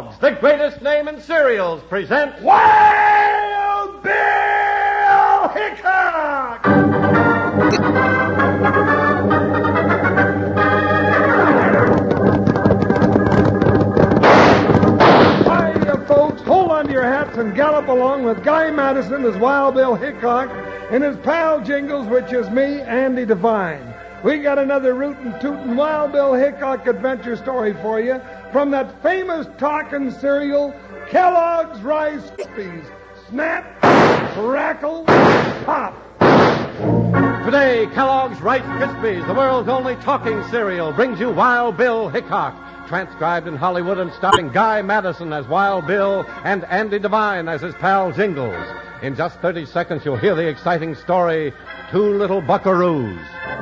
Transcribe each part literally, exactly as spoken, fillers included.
Kellogg's, the greatest name in cereals, presents Wild Bill Hickok! Hiya, folks. Hold on to your hats and gallop along with Guy Madison as Wild Bill Hickok and his pal Jingles, which is me, Andy Devine. We got another rootin' tootin' Wild Bill Hickok adventure story for you from that famous talking cereal, Kellogg's Rice Krispies. Snap, crackle, pop. Today, Kellogg's Rice Krispies, the world's only talking cereal, brings you Wild Bill Hickok, transcribed in Hollywood and starring Guy Madison as Wild Bill and Andy Devine as his pal Jingles. In just thirty seconds, you'll hear the exciting story, Two Little Buckaroos.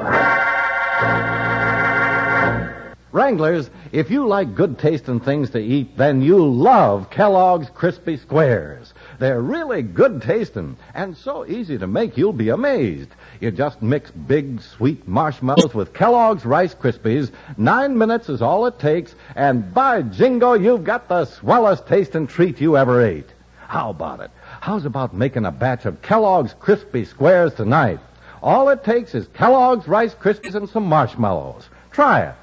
Wranglers, if you like good-tasting things to eat, then you'll love Kellogg's Crispy Squares. They're really good-tasting and so easy to make you'll be amazed. You just mix big, sweet marshmallows with Kellogg's Rice Krispies. Nine minutes is all it takes, and by jingo, you've got the swellest tasting treat you ever ate. How about it? How's about making a batch of Kellogg's Crispy Squares tonight? All it takes is Kellogg's Rice Krispies and some marshmallows. Try it.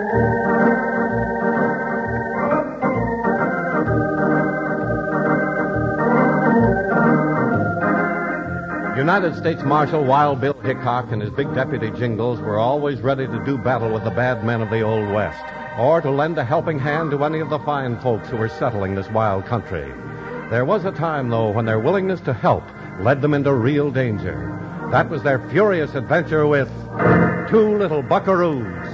United States Marshal Wild Bill Hickok and his big deputy Jingles were always ready to do battle with the bad men of the Old West, or to lend a helping hand to any of the fine folks who were settling this wild country. There was a time, though, when their willingness to help led them into real danger. That was their furious adventure with Two Little Buckaroos.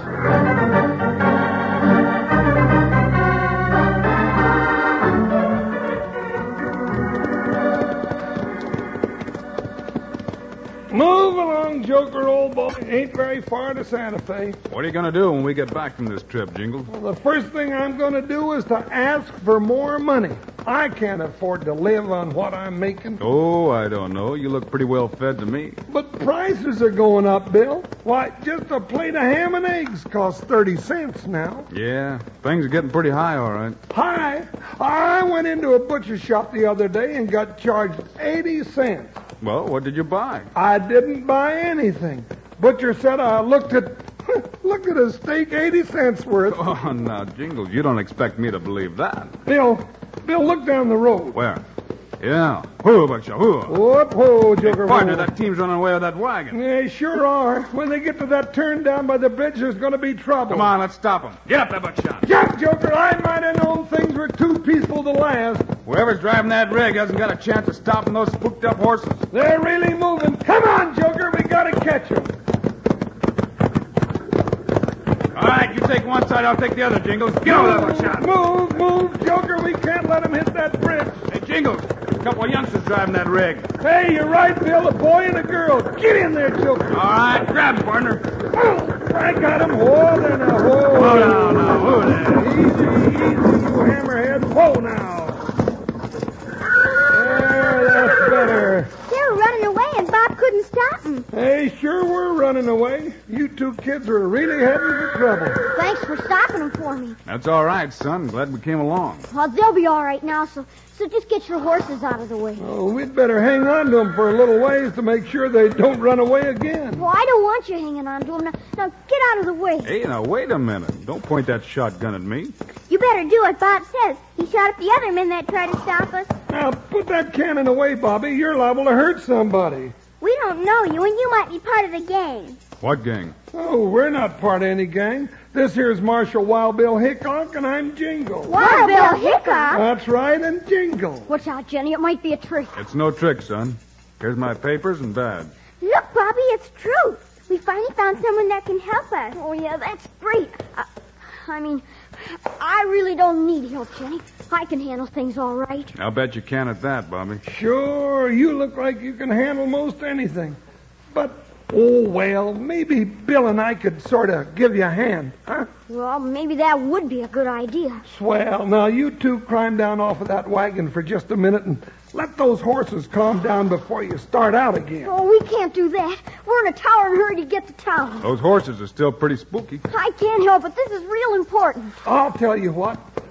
Move along, Joker, old boy. Ain't very far to Santa Fe. What are you going to do when we get back from this trip, Jingles? Well, the first thing I'm going to do is to ask for more money. I can't afford to live on what I'm making. Oh, I don't know. You look pretty well fed to me. But prices are going up, Bill. Why, just a plate of ham and eggs costs thirty cents now. Yeah, things are getting pretty high, all right. Hi. I went into a butcher shop the other day and got charged eighty cents. Well, what did you buy? I didn't buy anything. Butcher said I looked at looked at a steak eighty cents worth. Oh, now, Jingles, you don't expect me to believe that. Bill, Bill, look down the road. Where? Yeah. Whoa, Buckshot, whoa. Whoop, whoa, Joker. Hey, partner, whoa. that team's running away with that wagon. They sure are. When they get to that turn down by the bridge, there's going to be trouble. Come on, let's stop them. Get up there, Buckshot. Jump, Joker. I might have known things were too peaceful to last. Whoever's driving that rig hasn't got a chance of stopping those spooked up horses. They're really moving. Come on, Joker. We got to catch them. All right, you take one side, I'll take the other, Jingles. Get over there, Buckshot. Move, move, Joker. We can't let them hit that bridge. Hey, Jingles, a couple of youngsters driving that rig. Hey, you're right, Bill. A boy and a girl. Get in there, Joker. All right, grab him, partner. Oh, I got him. Whoa there now. Whoa. Whoa now, now, whoa there. Easy, easy, you hammerhead. Whoa now. There, that's better. They were running away and Bob couldn't stop them. They sure were running away. You two kids were really heading for trouble. Thanks for stopping them for me. That's all right, son. Glad we came along. Well, they'll be all right now, so so just get your horses out of the way. Oh, we'd better hang on to them for a little ways to make sure they don't run away again. Well, I don't want you hanging on to them. Now, now get out of the way. Hey, now, wait a minute. Don't point that shotgun at me. You better do what Bob says. He shot at the other men that tried to stop us. Now, put that cannon away, Bobby. You're liable to hurt somebody. We don't know you, and you might be part of the gang. What gang? Oh, we're not part of any gang. This here's Marshal Wild Bill Hickok, and I'm Jingle. Wild Bill Hickok? That's right, and Jingle. Watch out, Jenny. It might be a trick. It's no trick, son. Here's my papers and badge. Look, Bobby, it's true. We finally found someone that can help us. Oh, yeah, that's great. Uh, I mean, I really don't need help, Jenny. I can handle things all right. I'll bet you can at that, Bobby. Sure, you look like you can handle most anything. But, oh, well, maybe Bill and I could sort of give you a hand, huh? Well, maybe that would be a good idea. Swell. Now, you two climb down off of that wagon for just a minute and let those horses calm down before you start out again. Oh, we can't do that. We're in a towering hurry to get to town. Those horses are still pretty spooky. I can't help it. This is real important. I'll tell you what.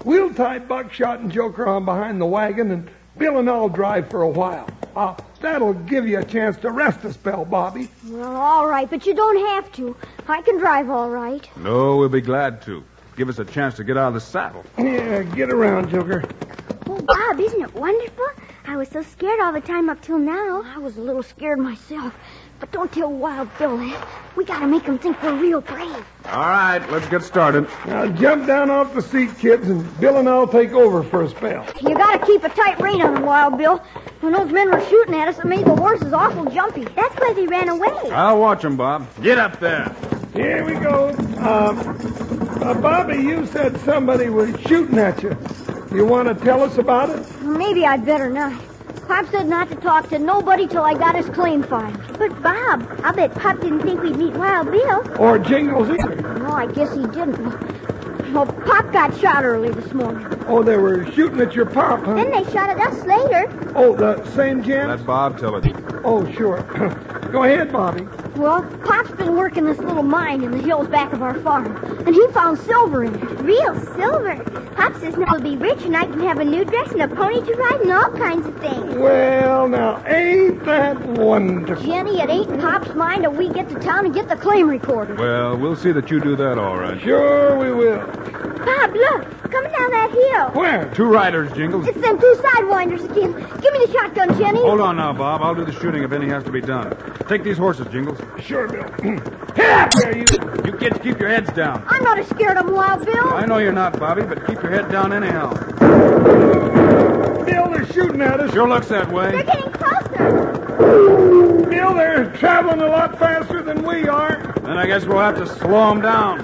we'll tie Buckshot and Joker on behind the wagon, and Bill and I'll drive for a while. Uh, that'll give you a chance to rest a spell, Bobby. Well, all right, but you don't have to. I can drive all right. No, we'll be glad to. Give us a chance to get out of the saddle. Yeah, get around, Joker. Oh, Bob, isn't it wonderful? I was so scared all the time up till now. I was a little scared myself. But don't tell Wild Bill that. We gotta make him think we're real brave. All right, let's get started. Now, jump down off the seat, kids, and Bill and I'll take over for a spell. You gotta keep a tight rein on him, Wild Bill. When those men were shooting at us, it made the horses awful jumpy. That's why they ran away. I'll watch him, Bob. Get up there. Here we go. Um, uh, Bobby, you said somebody was shooting at you. You want to tell us about it? Well, maybe I'd better not. Pop said not to talk to nobody till I got his claim filed. But, Bob, I bet Pop didn't think we'd meet Wild Bill. Or Jingles either. No, I guess he didn't. Well, Pop got shot early this morning. Oh, they were shooting at your pop, huh? Then they shot at us later. Oh, the same gents? Let Bob tell it. Oh, sure. Go ahead, Bobby. Well, Pop's been working this little mine in the hills back of our farm, and he found silver in it. Real silver. Pop says now we'll be rich and I can have a new dress and a pony to ride and all kinds of things. Well, now, ain't that wonderful? Jenny, it ain't Pop's mine till we get to town and get the claim recorded. Well, we'll see that you do that all right. Sure we will. Bob, look. Coming down that hill. Where? Two riders, Jingles. It's them two sidewinders again. Give me the shotgun, Jenny. Hold on now, Bob. I'll do the shooting if any has to be done. Take these horses, Jingles. Sure, Bill. Here, there, you. You kids keep your heads down. I'm not as scared of 'em, Wild Bill. I know you're not, Bobby, but keep your head down anyhow. Bill, they're shooting at us. Sure looks that way. They're getting closer. Bill, they're traveling a lot faster than we are. Then I guess we'll have to slow them down.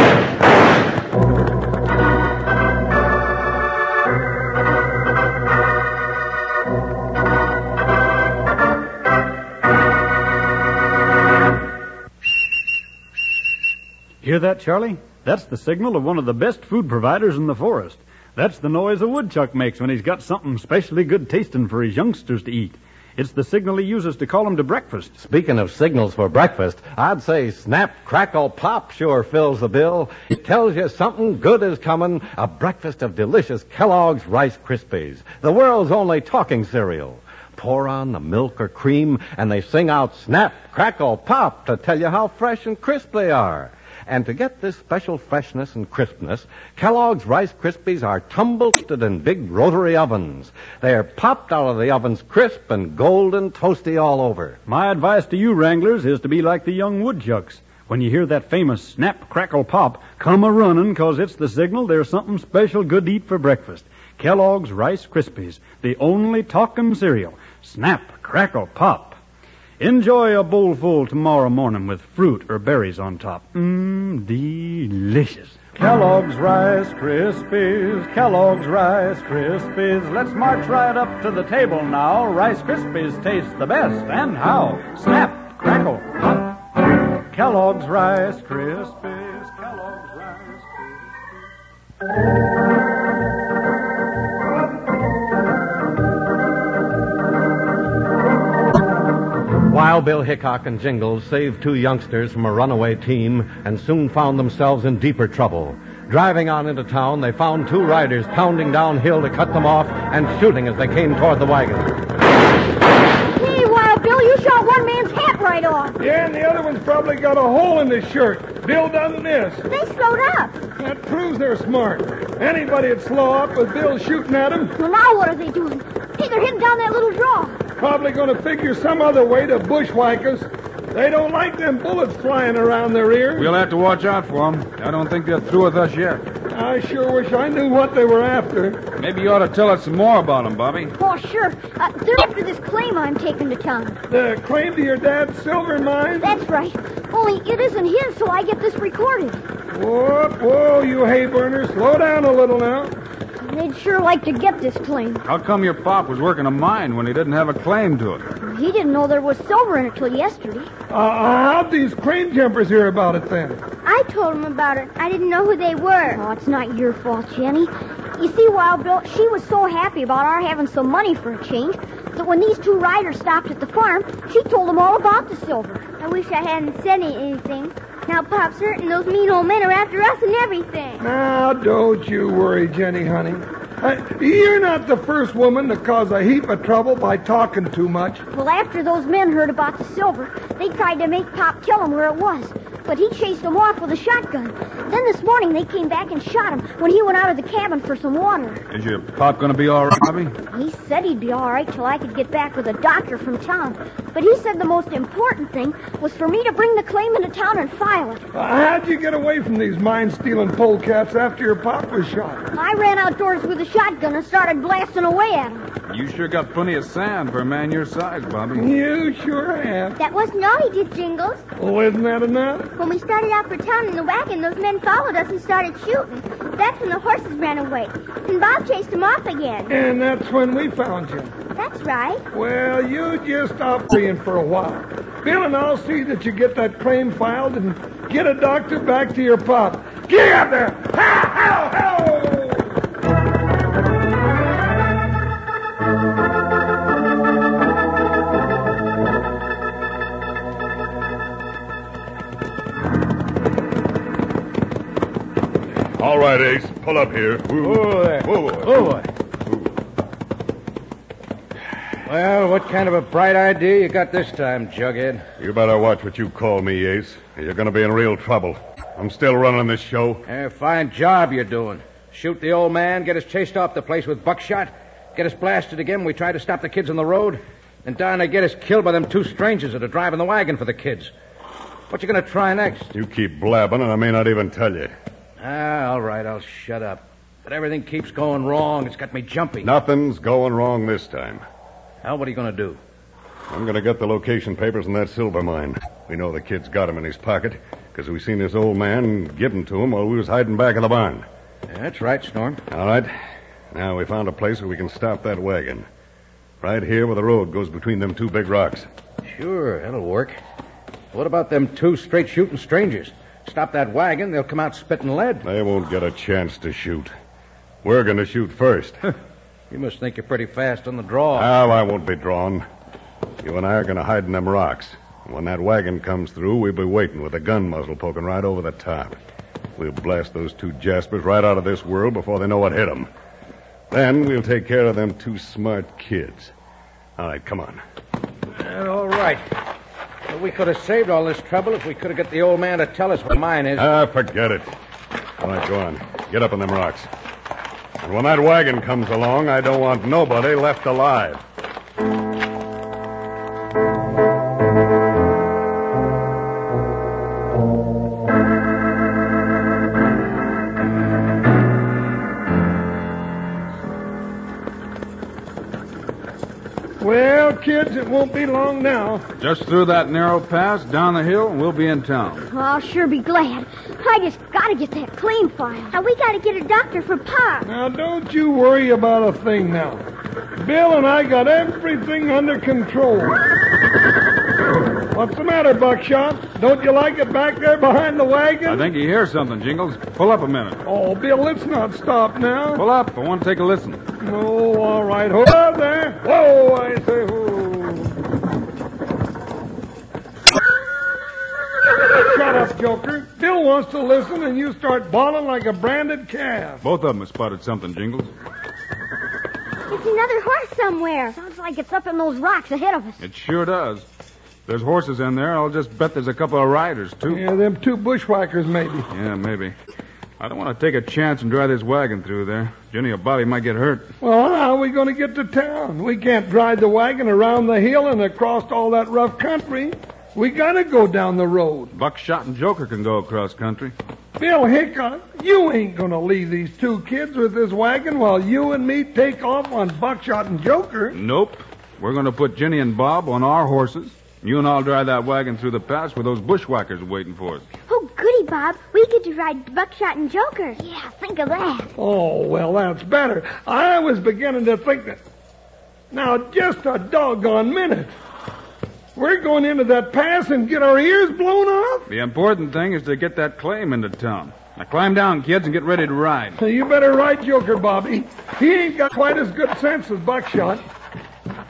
Hear that, Charlie? That's the signal of one of the best food providers in the forest. That's the noise a woodchuck makes when he's got something specially good tasting for his youngsters to eat. It's the signal he uses to call them to breakfast. Speaking of signals for breakfast, I'd say Snap, Crackle, Pop sure fills the bill. It tells you something good is coming, a breakfast of delicious Kellogg's Rice Krispies, the world's only talking cereal. Pour on the milk or cream, and they sing out Snap, Crackle, Pop to tell you how fresh and crisp they are. And to get this special freshness and crispness, Kellogg's Rice Krispies are tumble-toasted in big rotary ovens. They're popped out of the ovens crisp and golden toasty all over. My advice to you, Wranglers, is to be like the young woodchucks. When you hear that famous snap, crackle, pop, come a-running, 'cause it's the signal there's something special good to eat for breakfast. Kellogg's Rice Krispies, the only talking cereal. Snap, crackle, pop. Enjoy a bowlful tomorrow morning with fruit or berries on top. Mmm, delicious. Kellogg's Rice Krispies, Kellogg's Rice Krispies. Let's march right up to the table now. Rice Krispies taste the best. And how? Snap, crackle, pop. Kellogg's Rice Krispies, Kellogg's Rice Krispies. Wild Bill Hickok and Jingles saved two youngsters from a runaway team and soon found themselves in deeper trouble. Driving on into town, they found two riders pounding downhill to cut them off and shooting as they came toward the wagon. Hey, Wild Bill, you shot one man's hat right off. Yeah, and the other one's probably got a hole in his shirt. Bill doesn't miss. They slowed up. That proves they're smart. Anybody'd slow up with Bill shooting at them. Well, now what are they doing? Hey, they're heading down that little draw. Probably going to figure some other way to bushwhack us. They don't like them bullets flying around their ears. We'll have to watch out for them. I don't think they're through with us yet. I sure wish I knew what they were after. Maybe you ought to tell us some more about them, Bobby. Oh, sure. Uh, they're after this claim I'm taking to town. The claim to your dad's silver mine? That's right. Only it isn't his, so I get this recorded. Whoa, whoa, you hay burners. Slow down a little now. They'd sure like to get this claim. How come your pop was working a mine when he didn't have a claim to it? He didn't know there was silver in it till yesterday. Uh, how'd these claim jumpers hear about it then? I told him about it. I didn't know who they were. Oh, it's not your fault, Jenny. You see, Wild Bill, she was so happy about our having some money for a change that when these two riders stopped at the farm, she told them all about the silver. I wish I hadn't said anything. Now Pop's hurting. Those mean old men are after us and everything. Now, don't you worry, Jenny, honey. Uh, you're not the first woman to cause a heap of trouble by talking too much. Well, after those men heard about the silver, they tried to make Pop tell them where it was. But he chased them off with a shotgun. Then this morning they came back and shot him when he went out of the cabin for some water. Is your pop going to be all right, Bobby? He said he'd be all right till I could get back with a doctor from town. But he said the most important thing was for me to bring the claim into town and file it. Uh, how'd you get away from these mine-stealing polecats after your pop was shot? I ran outdoors with a shotgun and started blasting away at him. You sure got plenty of sand for a man your size, Bobby. You sure have. That wasn't all he did, Jingles. Well, isn't that enough? When we started out for town in the wagon, those men followed us and started shooting. That's when the horses ran away. And Bob chased them off again. And that's when we found you. That's right. Well, you just stop praying for a while. Bill and I'll see that you get that claim filed and get a doctor back to your pop. Get up there! Ha! How! How! All right, Ace. Pull up here. Whoa there. Whoa, whoa. Oh, boy. Well, what kind of a bright idea you got this time, Jughead? You better watch what you call me, Ace. You're going to be in real trouble. I'm still running this show. A fine job you're doing. Shoot the old man, get us chased off the place with buckshot, get us blasted again when we try to stop the kids on the road, and down to get us killed by them two strangers that are driving the wagon for the kids. What you going to try next? You keep blabbing, and I may not even tell you. Ah, all right, I'll shut up. But everything keeps going wrong. It's got me jumpy. Nothing's going wrong this time. Now, what are you going to do? I'm going to get the location papers in that silver mine. We know the kid's got 'em in his pocket, because we seen this old man give 'em to him while we was hiding back in the barn. Yeah, that's right, Storm. All right. Now, we found a place where we can stop that wagon. Right here where the road goes between them two big rocks. Sure, that'll work. What about them two straight-shooting strangers? Stop that wagon, they'll come out spitting lead. They won't get a chance to shoot. We're going to shoot first. You must think you're pretty fast on the draw. Oh, I won't be drawn. You and I are going to hide in them rocks. When that wagon comes through, we'll be waiting with a gun muzzle poking right over the top. We'll blast those two Jaspers right out of this world before they know what hit them. Then we'll take care of them two smart kids. All right, come on. Uh, all right. Well, we could have saved all this trouble if we could have got the old man to tell us where mine is. Ah, forget it. All right, go on. Get up in them rocks. And when that wagon comes along, I don't want nobody left alive. Well, kids, it won't be long now. Just through that narrow pass, down the hill, and we'll be in town. Oh, I'll sure be glad. I just gotta get that claim filed. Now, we gotta get a doctor for Pop. Now, don't you worry about a thing now. Bill and I got everything under control. What's the matter, Buckshot? Don't you like it back there behind the wagon? I think you hear something, Jingles. Pull up a minute. Oh, Bill, let's not stop now. Pull up. I want to take a listen. Oh, all right. Hold on there. Whoa, I say, whoa. Shut up, Joker. Bill wants to listen, and you start bawling like a branded calf. Both of them have spotted something, Jingles. It's another horse somewhere. Sounds like it's up in those rocks ahead of us. It sure does. If there's horses in there, I'll just bet there's a couple of riders, too. Yeah, them two bushwhackers, maybe. Yeah, maybe. I don't want to take a chance and drive this wagon through there. Jenny or Bobby might get hurt. Well, how are we going to get to town? We can't drive the wagon around the hill and across all that rough country. We got to go down the road. Buckshot and Joker can go across country. Bill Hickok, you ain't going to leave these two kids with this wagon while you and me take off on Buckshot and Joker. Nope. We're going to put Jenny and Bob on our horses. You and I'll drive that wagon through the pass with those bushwhackers waiting for us. Oh, goody, Bob. We get to ride Buckshot and Joker. Yeah, think of that. Oh, well, that's better. I was beginning to think that... Now, just a doggone minute. We're going into that pass and get our ears blown off? The important thing is to get that claim into town. Now climb down, kids, and get ready to ride. You better ride Joker, Bobby. He ain't got quite as good sense as Buckshot.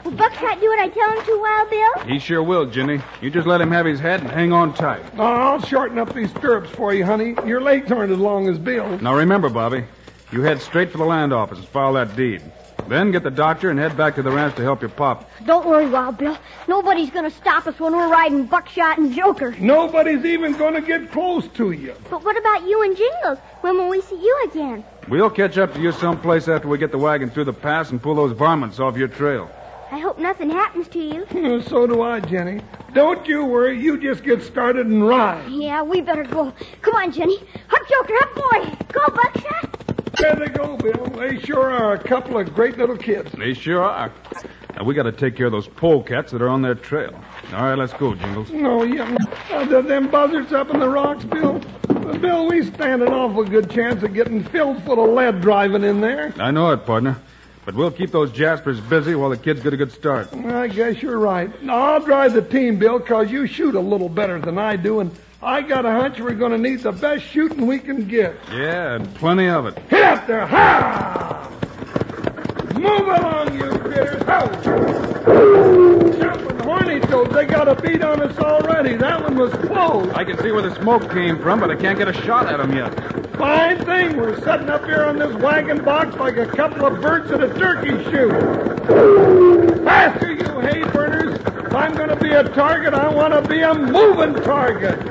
Will Buckshot do what I tell him to, Wild Bill? He sure will, Ginny. You just let him have his head and hang on tight. Oh, I'll shorten up these stirrups for you, honey. Your legs aren't as long as Bill's. Now remember, Bobby, you head straight for the land office and file that deed. Then get the doctor and head back to the ranch to help your pop. Don't worry, Wild Bill. Nobody's going to stop us when we're riding Buckshot and Joker. Nobody's even going to get close to you. But what about you and Jingles? When will we see you again? We'll catch up to you someplace after we get the wagon through the pass and pull those varmints off your trail. I hope nothing happens to you. So do I, Jenny. Don't you worry. You just get started and ride. Yeah, we better go. Come on, Jenny. Up, Joker, up, boy. Go, Buckshot. There they go, Bill. They sure are a couple of great little kids. They sure are. Now, we got to take care of those polecats that are on their trail. All right, let's go, Jingles. No, yeah. Uh, the, them buzzards up in the rocks, Bill. Uh, Bill, we stand an awful good chance of getting filled full of lead driving in there. I know it, partner. But we'll keep those Jaspers busy while the kids get a good start. I guess you're right. I'll drive the team, Bill, because you shoot a little better than I do, and I got a hunch we're going to need the best shooting we can get. Yeah, and plenty of it. Hit up there! Ha! Move along, you critters! Ho! Jumping horny toads, they got a beat on us already. That one was close. I can see where the smoke came from, but I can't get a shot at them yet. Fine thing. We're sitting up here on this wagon box like a couple of birds at a turkey shoot. Faster, you hay burners. If I'm going to be a target, I want to be a moving target.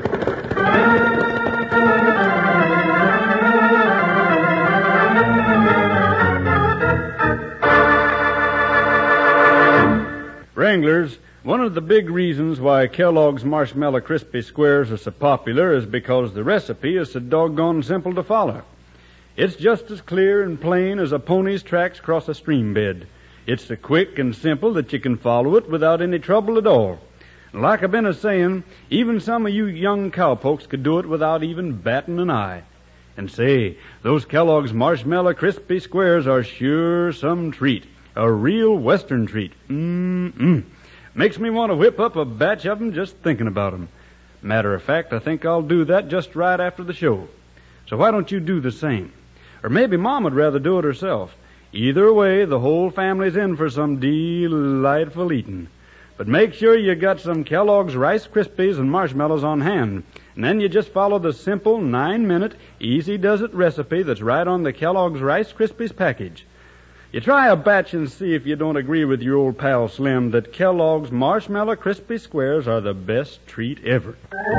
Wranglers, one of the big reasons why Kellogg's Marshmallow Crispy Squares are so popular is because the recipe is so doggone simple to follow. It's just as clear and plain as a pony's tracks across a stream bed. It's so quick and simple that you can follow it without any trouble at all. Like I've been a-saying, even some of you young cowpokes could do it without even batting an eye. And say, those Kellogg's Marshmallow Crispy Squares are sure some treat. A real Western treat. Mm-mm. Makes me want to whip up a batch of them just thinking about them. Matter of fact, I think I'll do that just right after the show. So why don't you do the same? Or maybe Mom would rather do it herself. Either way, the whole family's in for some delightful eating. But make sure you got some Kellogg's Rice Krispies and marshmallows on hand. And then you just follow the simple nine-minute, easy-does-it recipe that's right on the Kellogg's Rice Krispies package. You try a batch and see if you don't agree with your old pal Slim that Kellogg's Marshmallow Crispy Squares are the best treat ever.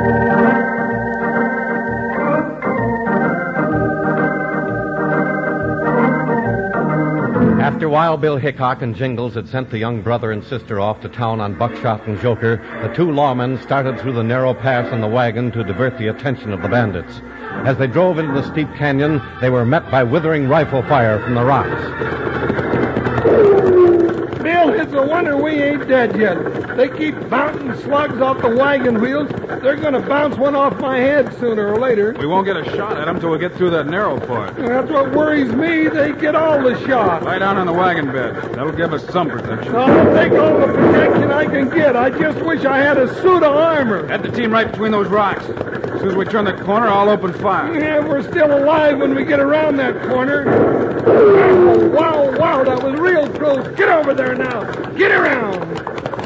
After Wild Bill Hickok and Jingles had sent the young brother and sister off to town on Buckshot and Joker, the two lawmen started through the narrow pass in the wagon to divert the attention of the bandits. As they drove into the steep canyon, they were met by withering rifle fire from the rocks. Bill, it's a wonder we ain't dead yet. They keep bouncing slugs off the wagon wheels. They're going to bounce one off my head sooner or later. We won't get a shot at them till we get through that narrow part. That's what worries me. They get all the shots. Lie down on the wagon bed. That'll give us some protection. I'll take all the protection I can get. I just wish I had a suit of armor. Head the team right between those rocks. As soon as we turn the corner, I'll open fire. Yeah, we're still alive when we get around that corner. Oh, wow, wow, that was real close. Get over there now. Get around.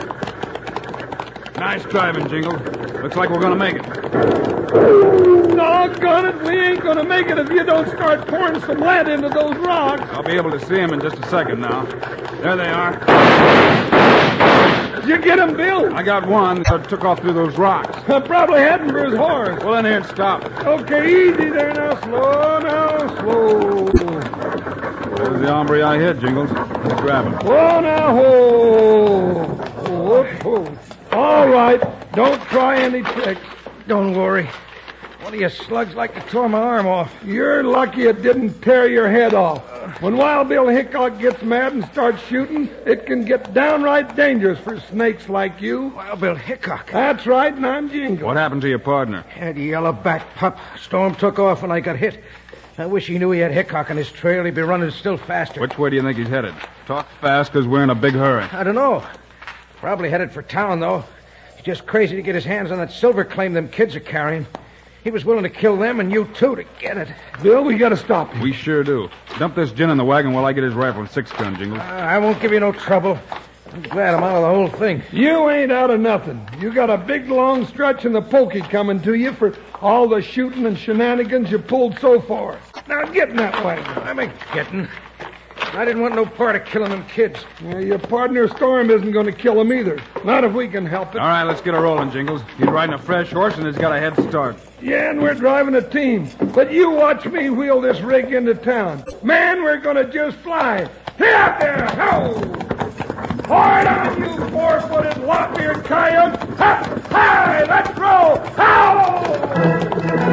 Nice driving, Jingle. Looks like we're going to make it. Doggone it, we ain't going to make it if you don't start pouring some lead into those rocks. I'll be able to see them in just a second now. There they are. Did you get him, Bill? I got one that took off through those rocks. I'm probably heading for his horse. Well, then here, stop. Okay, easy there now. Slow now, slow. There's the hombre I hit, Jingles. Let's grab him. Whoa now, ho. Whoop, whoop. All right. Don't try any tricks. Don't worry. One of your slugs like to tore my arm off. You're lucky it didn't tear your head off. When Wild Bill Hickok gets mad and starts shooting, it can get downright dangerous for snakes like you. Wild Bill Hickok? That's right, and I'm Jingle. What happened to your partner? Had a yellow-backed pup. Storm took off when I got hit. I wish he knew he had Hickok on his trail. He'd be running still faster. Which way do you think he's headed? Talk fast, because we're in a big hurry. I don't know. Probably headed for town, though. He's just crazy to get his hands on that silver claim them kids are carrying. He was willing to kill them and you, too, to get it. Bill, we got to stop him. We sure do. Dump this gin in the wagon while I get his rifle and six-gun, Jingles. Uh, I won't give you no trouble. I'm glad I'm out of the whole thing. You ain't out of nothing. You got a big, long stretch in the pokey coming to you for all the shooting and shenanigans you pulled so far. Now get in that wagon. I'm a getting. I didn't want no part of killing them kids. Yeah, your partner Storm isn't going to kill him either. Not if we can help it. All right, let's get a rolling, Jingles. He's riding a fresh horse and he's got a head start. Yeah, and we're driving a team. But you watch me wheel this rig into town. Man, we're going to just fly. Get out there! Ho! Hard on, you four-footed, lop-eared coyote! Ha! Hi! Let's roll! Ho!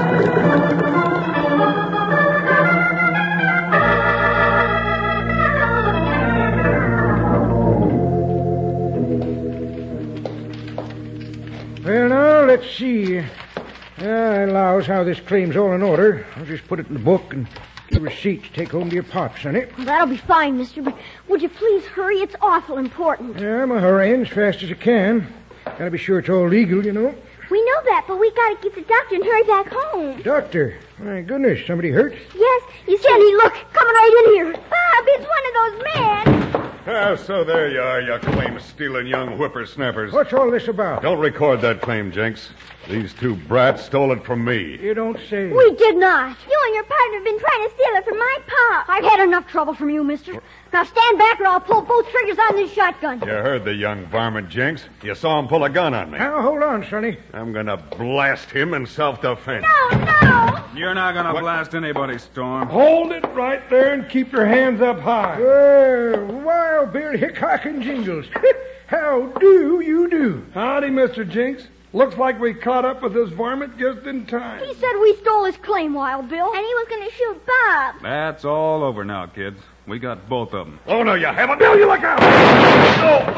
Well, now, let's see. Uh, I allows how this claim's all in order. I'll just put it in the book and get a receipt to take home to your pops, sonny. Well, that'll be fine, mister, but would you please hurry? It's awful important. Yeah, I'm a hurrying as fast as I can. Gotta be sure it's all legal, you know. We know that, but we gotta get the doctor and hurry back home. Doctor? My goodness, somebody hurt? Yes, you see. Jenny, look, coming right in here. Bob, it's one of those men. Ah, so there you are, you claim-stealing young whippersnappers. What's all this about? Don't record that claim, Jenks. These two brats stole it from me. You don't say. We did not. You and your partner have been trying to steal it from my pop. I've had enough trouble from you, mister. Now stand back or I'll pull both triggers on this shotgun. You heard the young varmint, Jenks. You saw him pull a gun on me. Now, hold on, sonny. I'm gonna blast him in self-defense. No, no. You're not going to What? blast anybody, Storm. Hold it right there and keep your hands up high. Well, Wild Bill Hickok and Jingles. How do you do? Howdy, Mister Jinks. Looks like we caught up with this varmint just in time. He said we stole his claim, Wild Bill. And he was gonna shoot Bob. That's all over now, kids. We got both of them. Oh, no, you haven't. Bill, you look out! Oh,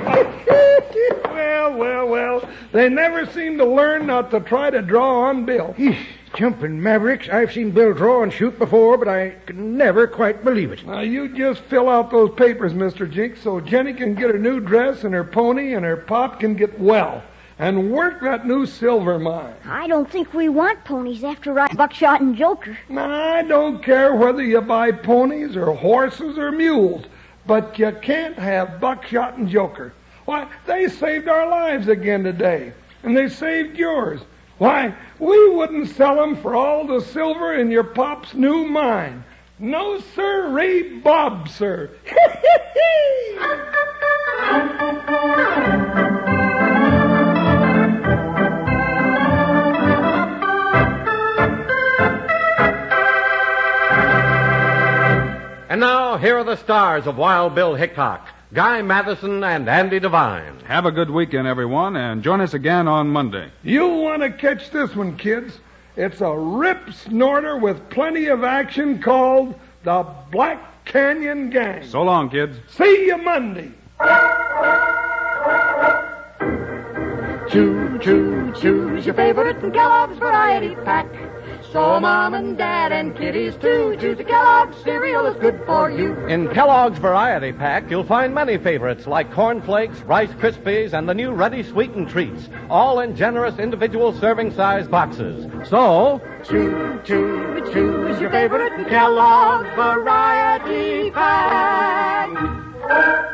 oh. Well, well, well. They never seem to learn not to try to draw on Bill. Eesh, jumping mavericks. I've seen Bill draw and shoot before, but I can never quite believe it. Now, you just fill out those papers, Mister Jinks, so Jenny can get her new dress and her pony and her pop can get well. And work that new silver mine. I don't think we want ponies after riding Buckshot and Joker. Now, I don't care whether you buy ponies or horses or mules, but you can't have Buckshot and Joker. Why, they saved our lives again today, and they saved yours. Why, we wouldn't sell them for all the silver in your pop's new mine. No, sir, Ray Bob, sir. And now, here are the stars of Wild Bill Hickok, Guy Madison and Andy Devine. Have a good weekend, everyone, and join us again on Monday. You'll want to catch this one, kids. It's a rip snorter with plenty of action called The Black Canyon Gang. So long, kids. See you Monday. Choo, choo, choose your favorite Kellogg's Variety Pack. So Mom and Dad and kiddies too, choose the Kellogg's cereal is good for you. In Kellogg's Variety Pack, you'll find many favorites like Corn Flakes, Rice Krispies, and the new Ready Sweetened Treats, all in generous individual serving size boxes. So, Choo, choo, choose your favorite Kellogg's Variety Pack.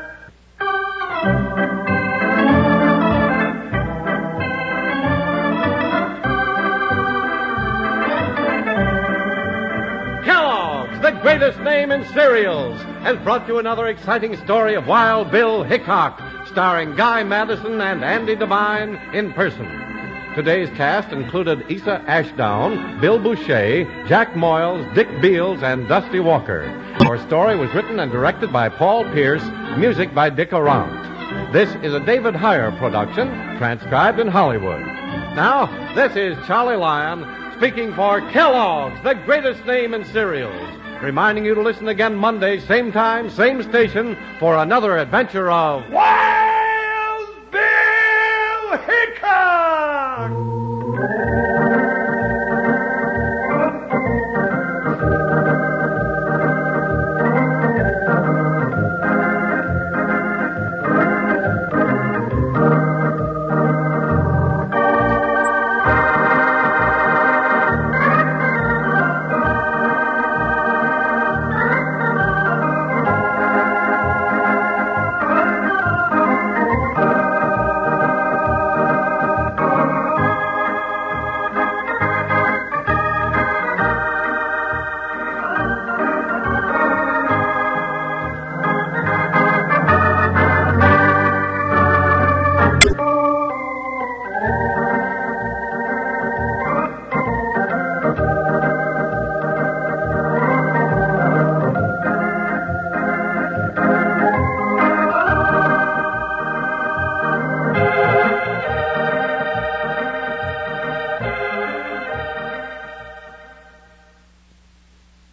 the greatest name in cereals, has brought you another exciting story of Wild Bill Hickok, starring Guy Madison and Andy Devine in person. Today's cast included Issa Ashdown, Bill Boucher, Jack Moyles, Dick Beals, and Dusty Walker. Our story was written and directed by Paul Pierce, music by Dick Arant. This is a David Heyer production, transcribed in Hollywood. Now, this is Charlie Lyon speaking for Kellogg's, the greatest name in cereals, reminding you to listen again Monday, same time, same station, for another adventure of... Wild